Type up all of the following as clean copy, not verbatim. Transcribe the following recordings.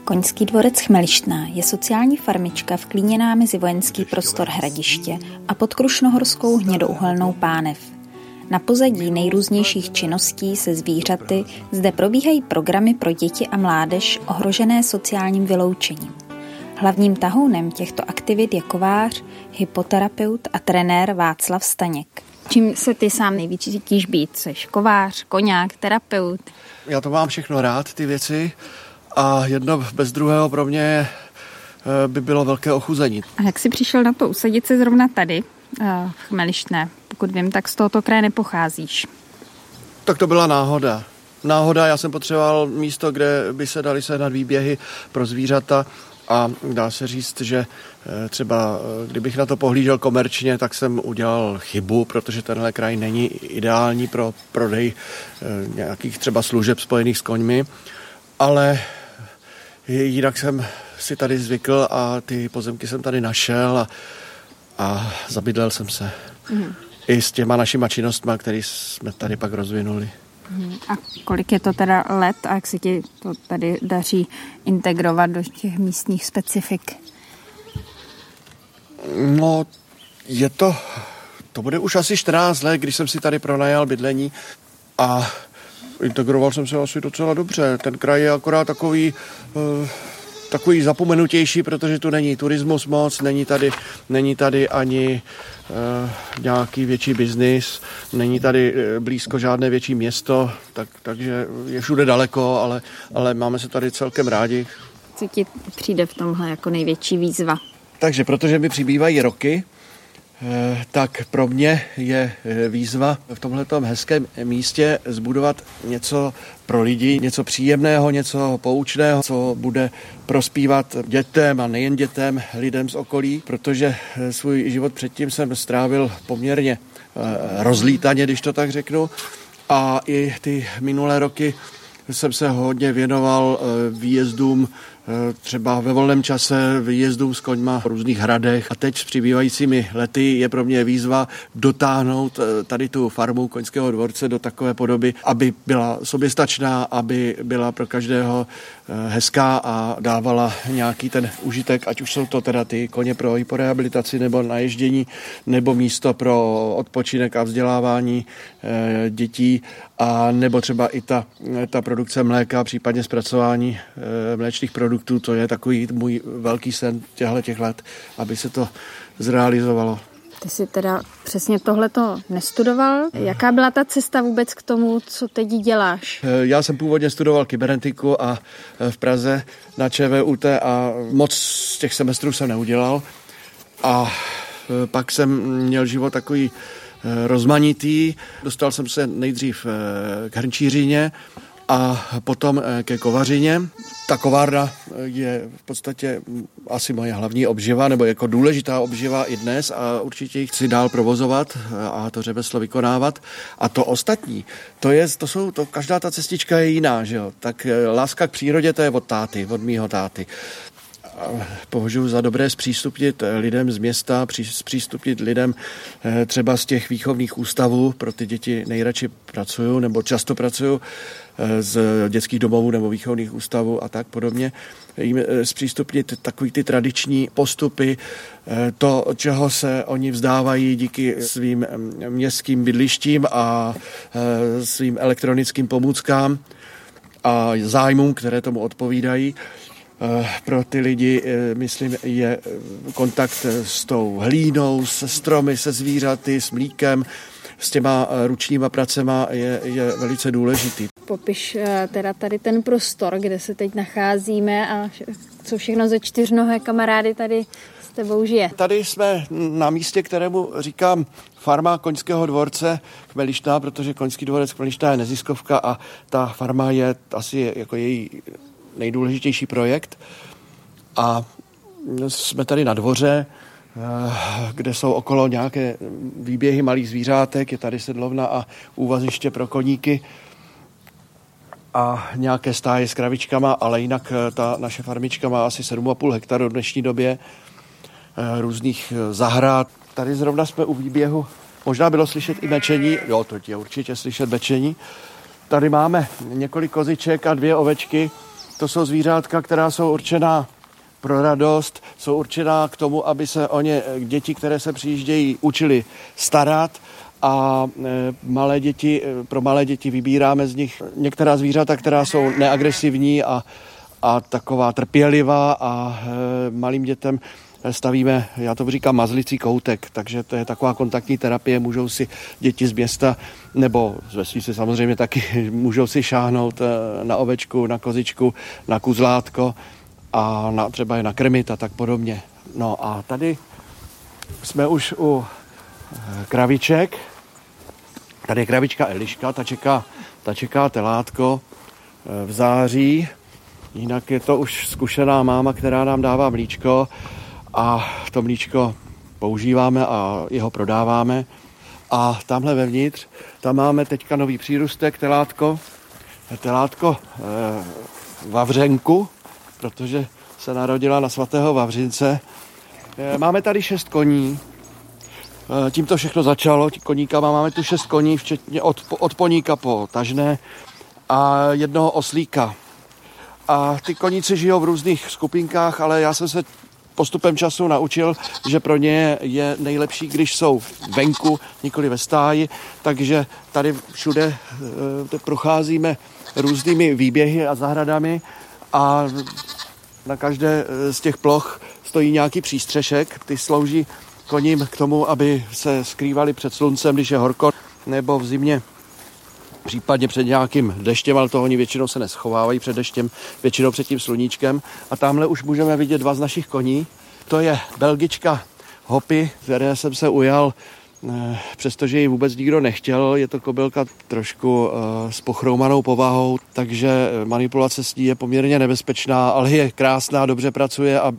Koňský dvorec Chmelištná je sociální farmička vklíněná mezi vojenský prostor Hradiště a pod krušnohorskou hnědouhelnou Pánev. Na pozadí nejrůznějších činností se zvířaty zde probíhají programy pro děti a mládež ohrožené sociálním vyloučením. Hlavním tahounem těchto aktivit je kovář, hypoterapeut a trenér Václav Staněk. Čím se ty sám nejvíc cítíš být? Seš kovář, koňák, terapeut? Já to mám všechno rád, ty věci. A jedno bez druhého pro mě by bylo velké ochuzení. A jak jsi přišel na to usadit se zrovna tady, v Chmelištné? Pokud vím, tak z tohoto kraje nepocházíš. Tak to byla náhoda. Já jsem potřeboval místo, kde by se daly sehnat výběhy pro zvířata a dá se říct, že třeba kdybych na to pohlížel komerčně, tak jsem udělal chybu, protože tenhle kraj není ideální pro prodej nějakých třeba služeb spojených s koňmi, ale jinak jsem si tady zvykl a ty pozemky jsem tady našel a zabydlel jsem se. I s těma našima činnostma, které jsme tady pak rozvinuli. A kolik je to teda let a jak se ti to tady daří integrovat do těch místních specifik? No, to bude už asi 14 let, když jsem si tady pronajal bydlení a integroval jsem se asi docela dobře. Ten kraj je akorát takový zapomenutější, protože tu není turismus moc, není tady ani nějaký větší biznis, není tady blízko žádné větší město, takže je všude daleko, ale máme se tady celkem rádi. Co ti přijde v tomhle jako největší výzva? Takže protože mi přibývají roky, tak pro mě je výzva v tomhletom hezkém místě zbudovat něco pro lidi, něco příjemného, něco poučného, co bude prospívat dětem a nejen dětem, lidem z okolí, protože svůj život předtím jsem strávil poměrně rozlítaně, když to tak řeknu, a i ty minulé roky jsem se hodně věnoval výjezdům třeba ve volném čase, výjezdům s koňma v různých hradech. A teď s přibývajícími lety je pro mě výzva dotáhnout tady tu farmu Koňského dvorce do takové podoby, aby byla soběstačná, aby byla pro každého hezká a dávala nějaký ten užitek, ať už jsou to teda ty koně pro hyporehabilitaci nebo naježdění, nebo místo pro odpočinek a vzdělávání dětí, a nebo třeba i ta produkce mléka, případně zpracování mléčných produktů, to je takový můj velký sen těch let, aby se to zrealizovalo. Ty jsi teda přesně tohleto nestudoval. Jaká byla ta cesta vůbec k tomu, co teď děláš? Já jsem původně studoval kybernetiku a v Praze na ČVUT a moc z těch semestrů jsem neudělal. A pak jsem měl život takový rozmanitý. Dostal jsem se nejdřív k hrnčířině a potom ke kovařině. Ta kovárna je v podstatě asi moje hlavní obživa, nebo jako důležitá obživa i dnes a určitě ji chci dál provozovat a to řemeslo vykonávat. A to ostatní, každá ta cestička je jiná, že jo? Tak láska k přírodě, to je od táty, od mýho táty. Považuji za dobré zpřístupnit lidem z města, zpřístupnit lidem třeba z těch výchovných ústavů, pro ty děti nejradši pracuju, nebo často pracuju z dětských domovů nebo výchovných ústavů a tak podobně. Jim zpřístupnit takový ty tradiční postupy, to, čeho se oni vzdávají díky svým městským bydlištím a svým elektronickým pomůckám a zájmům, které tomu odpovídají. Pro ty lidi, myslím, je kontakt s tou hlínou, se stromy, se zvířaty, s mlíkem, s těma ručníma pracema je velice důležitý. Popiš teda tady ten prostor, kde se teď nacházíme a co všechno ze čtyřnohé kamarády tady s tebou žije. Tady jsme na místě, kterému říkám farma Koňského dvorce Chmelištná, protože Koňský dvorec Chmelištná je neziskovka a ta farma je asi jako její nejdůležitější projekt. A jsme tady na dvoře, kde jsou okolo nějaké výběhy malých zvířátek, je tady sedlovna a úvaziště pro koníky a nějaké stáje s kravičkama, ale jinak ta naše farmička má asi 7,5 hektaru v dnešní době různých zahrad. Tady zrovna jsme u výběhu, možná bylo slyšet i mečení, jo, to je určitě slyšet mečení. Tady máme několik koziček a 2 ovečky. To jsou zvířátka, která jsou určená pro radost, jsou určená k tomu, aby se o ně děti, které se přijíždějí, učili starat. A pro malé děti vybíráme z nich některá zvířata, která jsou neagresivní a taková trpělivá a malým dětem stavíme, já to říkám, mazlicí koutek, takže to je taková kontaktní terapie, můžou si děti z města nebo z vesnice samozřejmě taky můžou si šáhnout na ovečku, na kozičku, na kuzlátko a třeba je nakrmit a tak podobně. No a tady jsme už u kraviček. Tady je kravička Eliška, ta čeká telátko v září. Jinak je to už zkušená máma, která nám dává mlíčko a to mlíčko používáme a jeho prodáváme. A tamhle vevnitř, tam máme teďka nový přírůstek, telátko Vavřenku, protože se narodila na svatého Vavřince. Máme tady 6 koní. Tím to všechno začalo, koníkama máme tu 6 koní, včetně od poníka po tažné a jednoho oslíka. A ty koníci žijou v různých skupinkách, ale já jsem se postupem času naučil, že pro ně je nejlepší, když jsou venku, nikoli ve stáji, takže tady všude procházíme různými výběhy a zahradami a na každé z těch ploch stojí nějaký přístřešek, ty slouží koním k tomu, aby se skrývali před sluncem, když je horko, nebo v zimě případně před nějakým deštěm, ale to oni většinou se neschovávají před deštěm, většinou před tím sluníčkem. A tamhle už můžeme vidět 2 z našich koní. To je Belgička Hoppy, které jsem se ujal, přestože ji vůbec nikdo nechtěl. Je to kobylka trošku s pochroumanou povahou, takže manipulace s ní je poměrně nebezpečná, ale je krásná, dobře pracuje a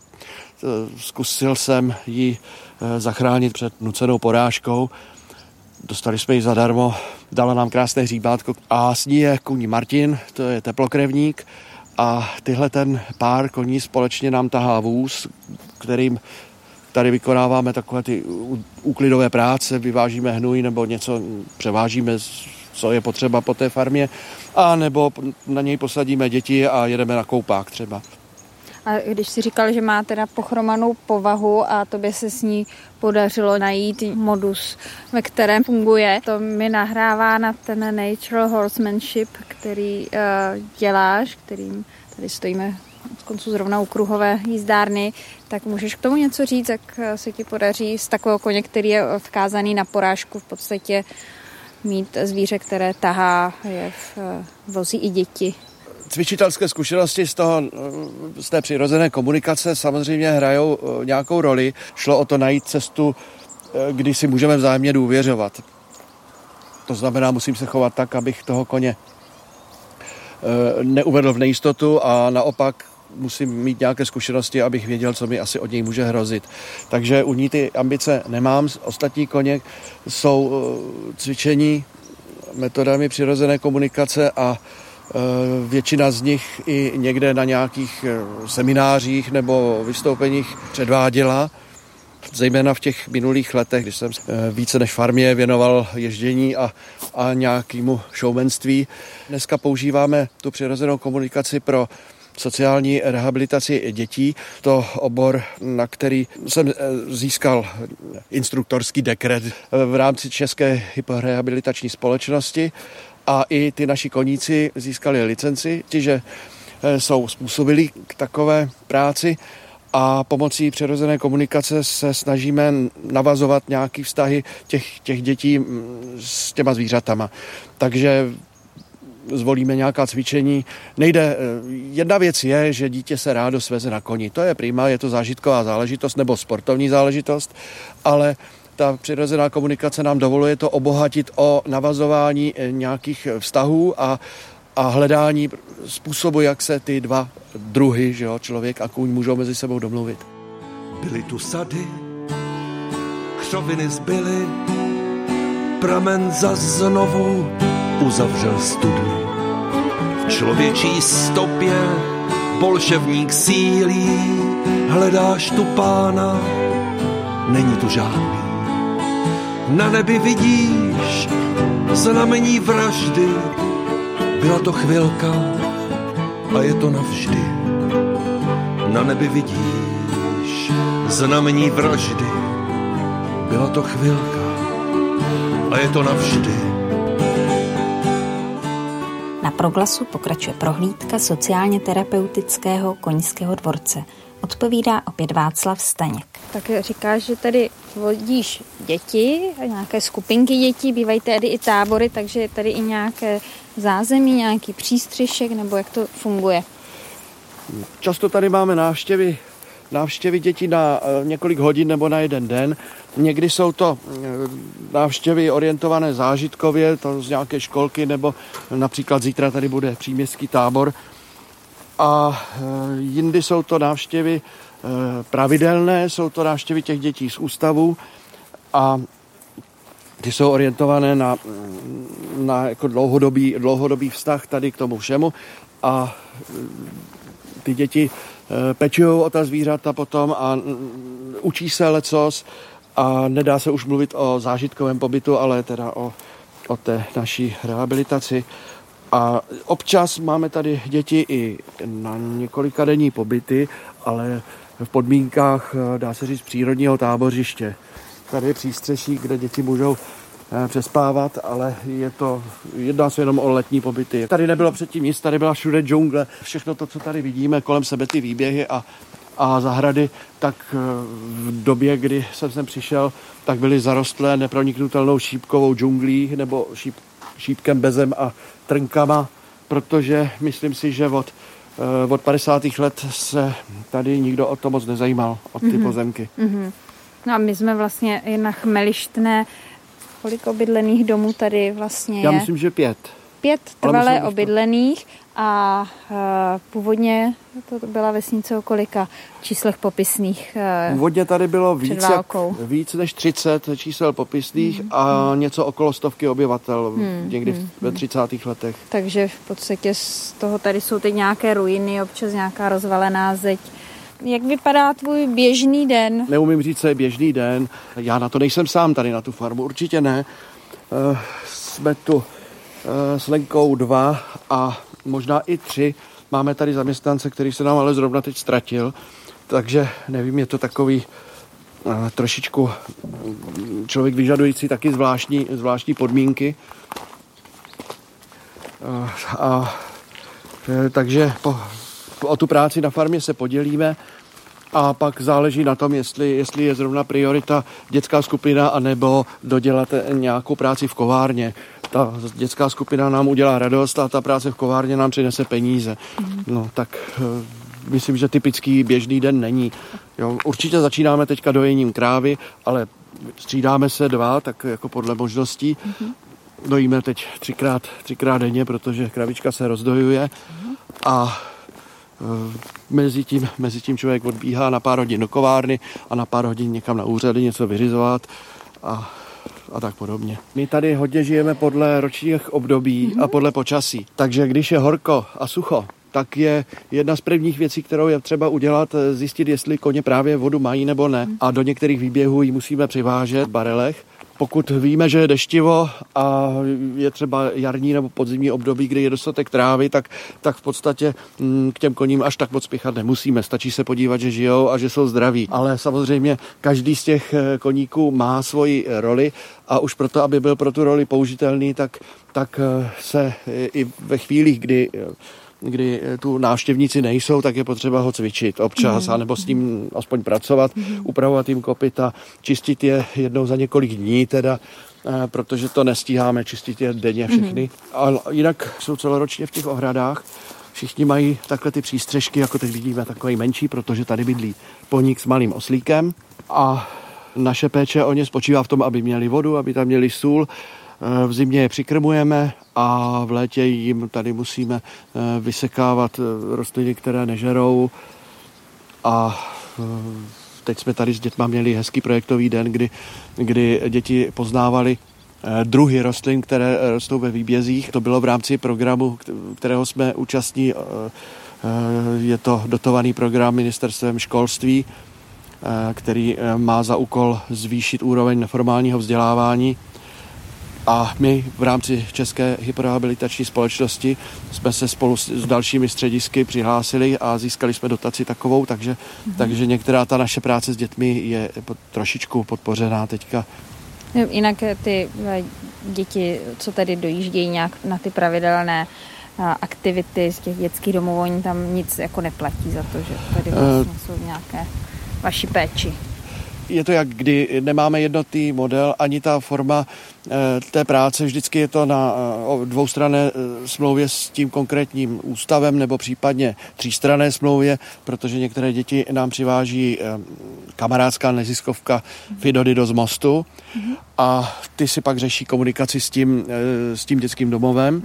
zkusil jsem ji zachránit před nucenou porážkou. Dostali jsme ji zadarmo, dala nám krásné hříbátko a s ní je kůň Martin, to je teplokrevník a tyhle ten pár koní společně nám tahá vůz, kterým tady vykonáváme takové ty úklidové práce, vyvážíme hnůj nebo něco převážíme, co je potřeba po té farmě, a nebo na něj posadíme děti a jedeme na koupák třeba. A když jsi říkal, že má teda pochromanou povahu a tobě se s ní podařilo najít modus, ve kterém funguje, to mi nahrává na ten natural horsemanship, který děláš, kterým tady stojíme od koncu zrovna u kruhové jízdárny, tak můžeš k tomu něco říct, jak se ti podaří z takového koně, který je odkázaný na porážku, v podstatě mít zvíře, které tahá, vozí i děti. Cvičitelské zkušenosti z té přirozené komunikace samozřejmě hrajou nějakou roli. Šlo o to najít cestu, kdy si můžeme vzájemně důvěřovat. To znamená, musím se chovat tak, abych toho koně neuvedl v nejistotu a naopak musím mít nějaké zkušenosti, abych věděl, co mi asi od něj může hrozit. Takže u ní ty ambice nemám. Ostatní koně jsou cvičení metodami přirozené komunikace a většina z nich i někde na nějakých seminářích nebo vystoupeních předváděla. Zejména v těch minulých letech, když jsem více než farmě věnoval ježdění a nějakému showmanství. Dneska používáme tu přirozenou komunikaci pro sociální rehabilitaci dětí. To obor, na který jsem získal instruktorský dekret v rámci České hyporehabilitační společnosti. A i ty naši koníci získali licenci, že jsou způsobilí k takové práci a pomocí přirozené komunikace se snažíme navazovat nějaké vztahy těch dětí s těma zvířatama. Takže zvolíme nějaká cvičení. Jedna věc je, že dítě se rádo sveze na koni. To je prima, je to zážitková záležitost nebo sportovní záležitost, ale ta přirozená komunikace nám dovoluje to obohatit o navazování nějakých vztahů a hledání způsobu, jak se ty dva druhy, že jo, člověk a kůň, můžou mezi sebou domluvit. Byly tu sady, křoviny zbyly, pramen zas znovu uzavřel studny. V člověčí stopě bolševník sílí, hledáš tu pána, není tu žádný. Na nebi vidíš znamení vraždy, byla to chvilka, a je to navždy. Na nebi vidíš znamení vraždy. Byla to chvilka a je to navždy. Na Proglasu pokračuje prohlídka sociálně terapeutického koňského dvorce. Odpovídá opět Václav Staněk. Tak říkáš, že tady vodíš děti, nějaké skupinky dětí, bývají tady i tábory, takže je tady i nějaké zázemí, nějaký přístřešek, nebo jak to funguje? Často tady máme návštěvy dětí na několik hodin nebo na jeden den. Někdy jsou to návštěvy orientované zážitkově, to z nějaké školky, nebo například zítra tady bude příměstský tábor. A jindy jsou to návštěvy pravidelné, jsou to návštěvy těch dětí z ústavu a ty jsou orientované na jako dlouhodobý vztah tady k tomu všemu a ty děti pečujou o ta zvířata potom a učí se lecos a nedá se už mluvit o zážitkovém pobytu, ale teda o té naší rehabilitaci. A občas máme tady děti i na několika denní pobyty, ale v podmínkách, dá se říct, přírodního tábořiště. Tady je přístřeší, kde děti můžou přespávat, ale jedná se jenom o letní pobyty. Tady nebylo předtím nic, tady byla všude džungle. Všechno to, co tady vidíme kolem sebe, ty výběhy a zahrady, tak v době, kdy jsem sem přišel, tak byly zarostlé neproniknutelnou šípkovou džunglí nebo šípkem, bezem a trnkama, protože myslím si, že od 50. let se tady nikdo o to moc nezajímal, o ty pozemky. Mm-hmm. No a my jsme vlastně na Chmelištné. Kolik obydlených domů tady vlastně je? Já myslím, že 5. 5 trvalé obydlených a původně to byla vesnice o kolika číslech popisných? Původně tady bylo víc než 30 čísel popisných a něco okolo 100 obyvatel někdy ve 30. letech. Takže v podstatě z toho tady jsou teď nějaké ruiny, občas nějaká rozvalená zeď. Jak vypadá tvůj běžný den? Neumím říct, co je běžný den. Já na to nejsem sám tady na tu farmu, určitě ne. Jsme tu s Lenkou 2 a možná i 3. Máme tady zaměstnance, který se nám ale zrovna teď ztratil, takže nevím, je to takový trošičku člověk vyžadující taky zvláštní podmínky. Takže o tu práci na farmě se podělíme a pak záleží na tom, jestli je zrovna priorita dětská skupina anebo dodělat nějakou práci v kovárně. Ta dětská skupina nám udělá radost a ta práce v kovárně nám přinese peníze. No tak myslím, že typický běžný den není. Jo, určitě začínáme teďka dojením krávy, ale střídáme se 2, tak jako podle možností. Dojíme teď 3krát denně, protože kravička se rozdojuje a mezi tím člověk odbíhá na pár hodin do kovárny a na pár hodin někam na úřady něco vyřizovat a tak podobně. My tady hodně žijeme podle ročních období a podle počasí. Takže když je horko a sucho, tak je jedna z prvních věcí, kterou je třeba udělat, zjistit, jestli koně právě vodu mají nebo ne. A do některých výběhů ji musíme přivážet v barelech. Pokud víme, že je deštivo a je třeba jarní nebo podzimní období, kdy je dostatek trávy, tak v podstatě k těm koním až tak moc spěchat nemusíme. Stačí se podívat, že žijou a že jsou zdraví. Ale samozřejmě každý z těch koníků má svoji roli a už proto, aby byl pro tu roli použitelný, tak se i ve chvílích, kdy tu návštěvníci nejsou, tak je potřeba ho cvičit občas, anebo s ním aspoň pracovat, upravovat jim kopyta, čistit je jednou za několik dní teda, protože to nestíháme čistit je denně všechny. Ale jinak jsou celoročně v těch ohradách. Všichni mají takhle ty přístřežky, jako teď vidíme, takový menší, protože tady bydlí poník s malým oslíkem a naše péče o ně spočívá v tom, aby měli vodu, aby tam měli sůl. V zimě je přikrmujeme a v létě jim tady musíme vysekávat rostliny, které nežerou. A teď jsme tady s dětma měli hezký projektový den, kdy děti poznávali druhy rostlin, které rostou ve výbězích. To bylo v rámci programu, kterého jsme účastní. Je to dotovaný program ministerstvem školství, který má za úkol zvýšit úroveň neformálního vzdělávání. A my v rámci České hyporehabilitační společnosti jsme se spolu s dalšími středisky přihlásili a získali jsme dotaci takovou, takže některá ta naše práce s dětmi je trošičku podpořená teďka. Jinak ty děti, co tady dojíždějí nějak na ty pravidelné aktivity z těch dětských domovů, oni tam nic jako neplatí za to, že tady vlastně jsou nějaké vaší péči. Je to jak kdy nemáme jednotný model, ani ta forma té práce, vždycky je to na dvoustranné smlouvě s tím konkrétním ústavem nebo případně třístranné smlouvě, protože některé děti nám přiváží kamarádská neziskovka Fidodido z Mostu a ty si pak řeší komunikaci s tím dětským domovem.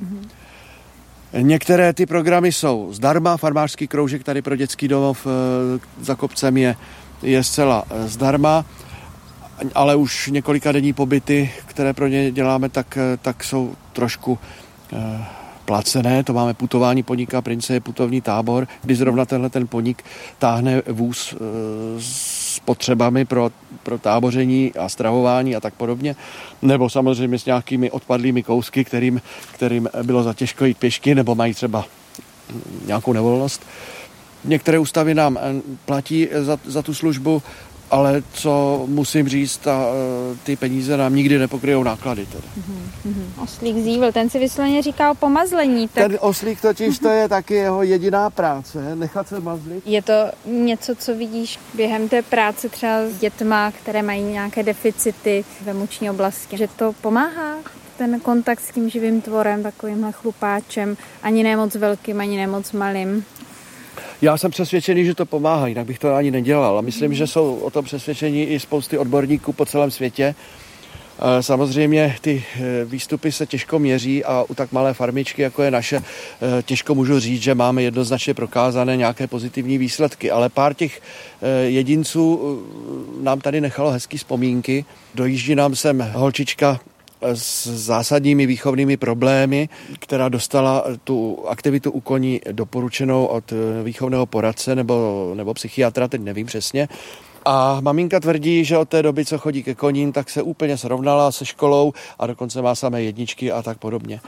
Některé ty programy jsou zdarma, farmářský kroužek tady pro dětský domov za kopcem je zcela zdarma, ale už několika denní pobyty, které pro ně děláme, tak jsou trošku placené. To máme putování Poníka Prince, je putovní tábor, kdy zrovna ten Poník táhne vůz s potřebami pro táboření a stravování a tak podobně. Nebo samozřejmě s nějakými odpadlými kousky, kterým bylo za těžko jít pěšky, nebo mají třeba nějakou nevolnost. Některé ústavy nám platí za tu službu, ale co musím říct, ty peníze nám nikdy nepokryjou náklady. Oslík Zívl, ten si vysloveně říká o pomazlení. Tak... Ten oslík totiž to je taky jeho jediná práce, nechat se mazlit. Je to něco, co vidíš během té práce třeba s dětma, které mají nějaké deficity ve emoční oblasti, že to pomáhá? Ten kontakt s tím živým tvorem, takovýmhle chlupáčem, ani ne moc velkým, ani ne moc malým. Já jsem přesvědčený, že to pomáhá, jinak bych to ani nedělal. A myslím, že jsou o tom přesvědčení i spousty odborníků po celém světě. Samozřejmě ty výstupy se těžko měří a u tak malé farmičky, jako je naše, těžko můžu říct, že máme jednoznačně prokázané nějaké pozitivní výsledky. Ale pár těch jedinců nám tady nechalo hezký vzpomínky. Dojíždí nám sem holčička s zásadními výchovnými problémy, která dostala tu aktivitu u koní doporučenou od výchovného poradce nebo psychiatra, teď nevím přesně. A maminka tvrdí, že od té doby, co chodí ke koním, tak se úplně srovnala se školou a dokonce má samé jedničky a tak podobně.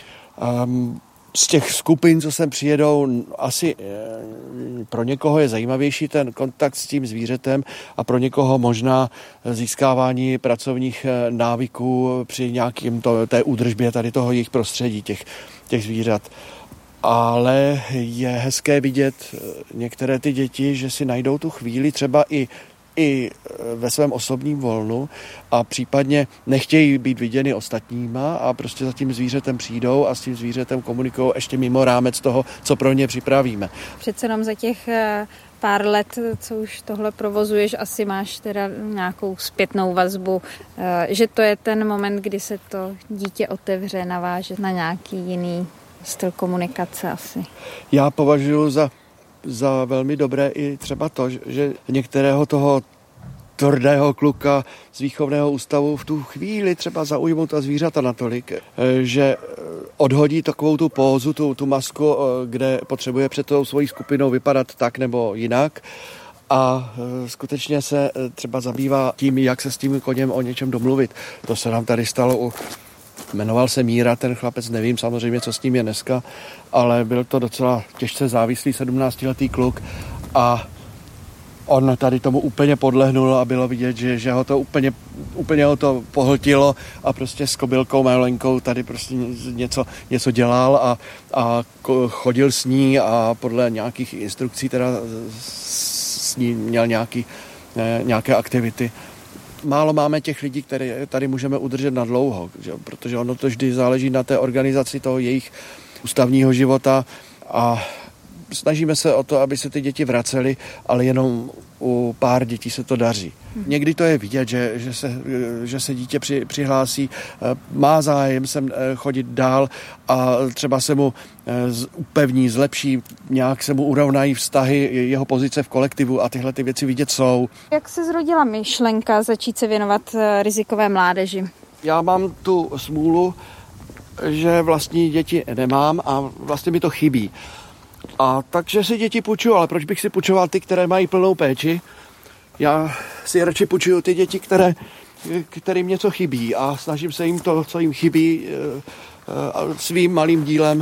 Z těch skupin, co sem přijedou, asi pro někoho je zajímavější ten kontakt s tím zvířetem a pro někoho možná získávání pracovních návyků při nějakým té údržbě tady toho jejich prostředí, těch zvířat. Ale je hezké vidět některé ty děti, že si najdou tu chvíli třeba i ve svém osobním volnu a případně nechtějí být viděny ostatníma a prostě za tím zvířetem přijdou a s tím zvířetem komunikují ještě mimo rámec toho, co pro ně připravíme. Přece jenom za těch pár let, co už tohle provozuješ, asi máš teda nějakou zpětnou vazbu, že to je ten moment, kdy se to dítě otevře, naváže na nějaký jiný styl komunikace asi. Já považuji za velmi dobré i třeba to, že některého toho tvrdého kluka z výchovného ústavu v tu chvíli třeba zaujmou ta zvířata natolik, že odhodí takovou tu pózu, tu masku, kde potřebuje před tou svojí skupinou vypadat tak nebo jinak a skutečně se třeba zabývá tím, jak se s tím koněm o něčem domluvit. To se nám tady stalo jmenoval se Míra, ten chlapec, nevím samozřejmě, co s ním je dneska, ale byl to docela těžce závislý 17letý kluk a on tady tomu úplně podlehnul a bylo vidět, že ho to úplně ho to pohltilo a prostě s kobylkou Majolenkou tady prostě něco dělal a chodil s ní a podle nějakých instrukcí teda s ní měl nějaké aktivity. Málo máme těch lidí, které tady můžeme udržet na dlouho, protože ono to vždy záleží na té organizaci toho jejich ústavního života a snažíme se o to, aby se ty děti vracely, ale jenom u pár dětí se to daří. Někdy to je vidět, že se dítě přihlásí, má zájem sem chodit dál a třeba se mu upevní, zlepší, nějak se mu urovnají vztahy, jeho pozice v kolektivu a tyhle ty věci vidět jsou. Jak se zrodila myšlenka začít se věnovat rizikové mládeži? Já mám tu smůlu, že vlastní děti nemám a vlastně mi to chybí. A takže si děti půjčuju, ale proč bych si půjčoval ty, které mají plnou péči? Já si radši půjčuju ty děti, které kterým něco chybí a snažím se jim to, co jim chybí, svým malým dílem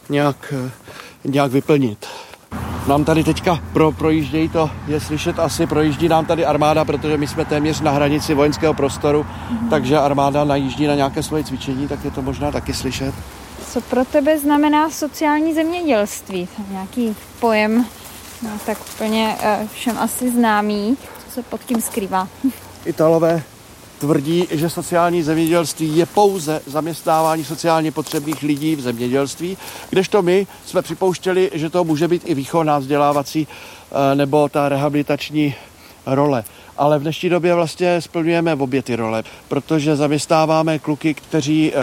nějak vyplnit. Nám tady teďka projíždějí, to je slyšet asi, projíždí nám tady armáda, protože my jsme téměř na hranici vojenského prostoru, takže armáda najíždí na nějaké svoje cvičení, tak je to možná taky slyšet. Co pro tebe znamená sociální zemědělství? Nějaký pojem, tak úplně všem asi známý, co se pod tím skrývá? Italové tvrdí, že sociální zemědělství je pouze zaměstnávání sociálně potřebných lidí v zemědělství, kdežto my jsme připouštěli, že to může být i výchovná, vzdělávací nebo ta rehabilitační role. Ale v dnešní době vlastně splňujeme obě ty role, protože zaměstnáváme kluky, kteří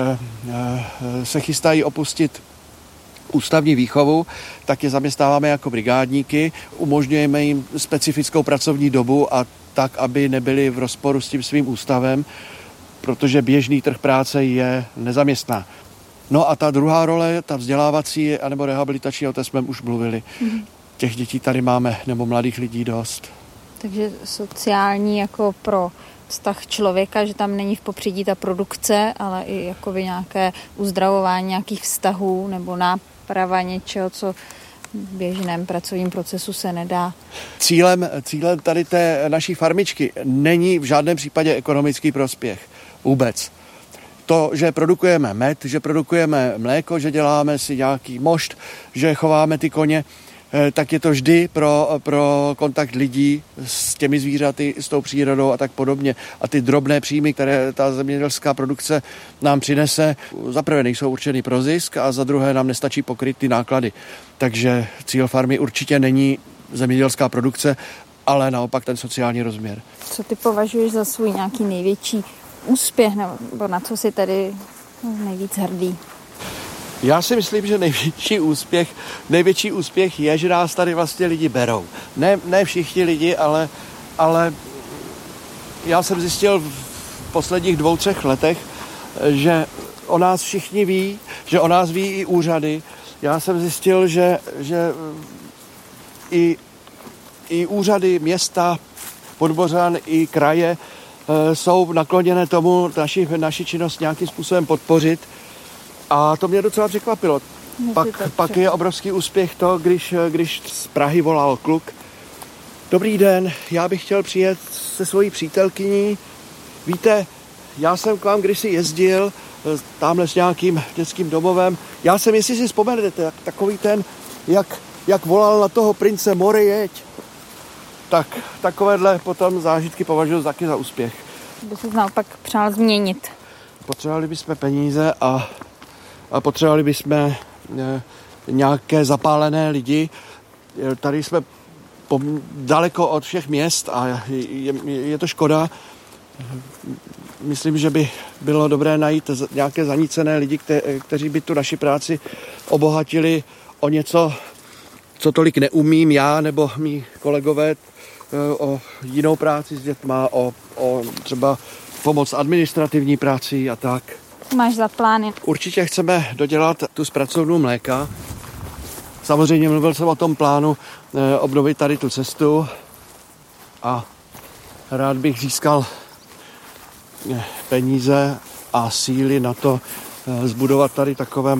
se chystají opustit ústavní výchovu, tak je zaměstnáváme jako brigádníky, umožňujeme jim specifickou pracovní dobu a tak, aby nebyli v rozporu s tím svým ústavem, protože běžný trh práce je nezaměstná. No a ta druhá role, ta vzdělávací anebo rehabilitační, o té jsme už mluvili. Těch dětí tady máme, nebo mladých lidí dost. Takže sociální jako pro vztah člověka, že tam není v popředí ta produkce, ale i jakoby nějaké uzdravování nějakých vztahů nebo náprava něčeho, co v běžném pracovním procesu se nedá. Cílem tady té naší farmičky není v žádném případě ekonomický prospěch. Vůbec. To, že produkujeme med, že produkujeme mléko, že děláme si nějaký mošt, že chováme ty koně, tak je to vždy pro kontakt lidí s těmi zvířaty, s tou přírodou a tak podobně. A ty drobné příjmy, které ta zemědělská produkce nám přinese, za prvé nejsou určeny pro zisk a za druhé nám nestačí pokryt ty náklady. Takže cíl farmy určitě není zemědělská produkce, ale naopak ten sociální rozměr. Co ty považuješ za svůj nějaký největší úspěch, nebo na co jsi tady nejvíc hrdý? Já si myslím, že největší úspěch je, že nás tady vlastně lidi berou. Ne všichni lidi, ale já jsem zjistil v posledních 2-3 letech, že o nás všichni ví, že o nás ví i úřady. Já jsem zjistil, že i úřady, města, Podbořan i kraje jsou nakloněné tomu naši činnost nějakým způsobem podpořit. A to mě docela překvapilo. Pak je obrovský úspěch to, když z Prahy volal kluk. Dobrý den, já bych chtěl přijet se svojí přítelkyní. Víte, já jsem k vám kdysi jezdil, tamhle s nějakým dětským domovem. Já jsem, jestli si vzpomenete, takový ten, jak volal na toho prince Mori, jeď. Tak takovéhle potom zážitky považuji taky za úspěch. By se naopak přál změnit. Potřebovali bychom peníze a potřebovali bychom nějaké zapálené lidi. Tady jsme daleko od všech měst a je to škoda. Myslím, že by bylo dobré najít nějaké zanícené lidi, kteří by tu naši práci obohatili o něco, co tolik neumím já nebo mý kolegové, o jinou práci s dětma, o třeba pomoc administrativní práci a tak. Máš za plány? Určitě chceme dodělat tu zpracovnu mléka. Samozřejmě mluvil jsem o tom plánu obnovit tady tu cestu a rád bych získal peníze a síly na to zbudovat tady takové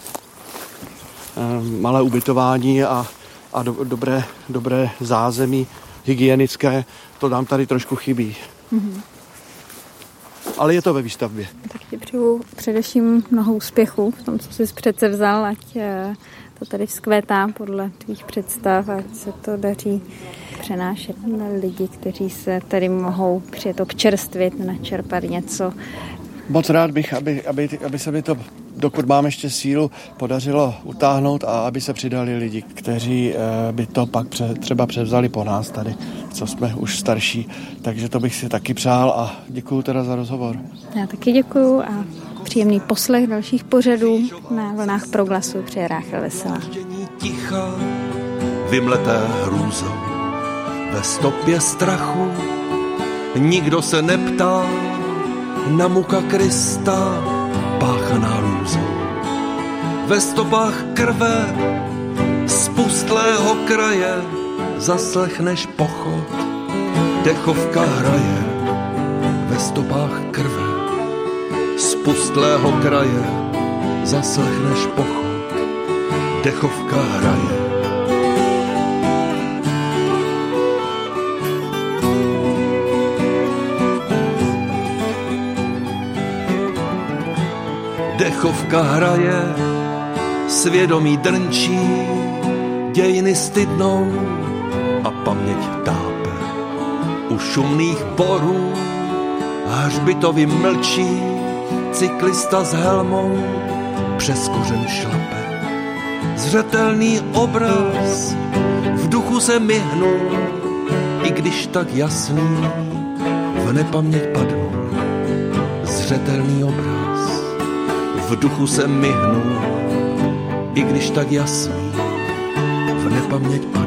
malé ubytování a dobré zázemí hygienické. To nám tady trošku chybí. Mm-hmm. Ale je to ve výstavbě. Tak ti přeju především mnoho úspěchů v tom, co jsi předsevzal, ať to tady vzkvétá podle tvých představ, ať se to daří přenášet na lidi, kteří se tady mohou přijet občerstvit, načerpat něco. Moc rád bych, aby se mi to, dokud mám ještě sílu, podařilo utáhnout a aby se přidali lidi, kteří by to pak třeba převzali po nás tady, co jsme už starší. Takže to bych si taky přál a děkuju teda za rozhovor. Já taky děkuju a příjemný poslech dalších pořadů na vlnách Proglasu přeje Ráchel Veselá. Ticha, vymleté hrůzou, ve stopě strachu, nikdo se neptá, na muka Krista páchaná lůzou. Ve stopách krve z pustlého kraje zaslechneš pochod, dechovka hraje ve stopách krve z pustlého kraje zaslechneš pochod, dechovka hraje. Dechovka hraje, svědomí drnčí, dějiny stydnou a paměť tápe. U šumných borů hřbitovy mlčí, cyklista s helmou přes kořen šlape. Zřetelný obraz v duchu se myhnul, i když tak jasný v nepaměť padnul. Zřetelný obraz v duchu se myhnul, i když tak jasný v nepaměť padnul.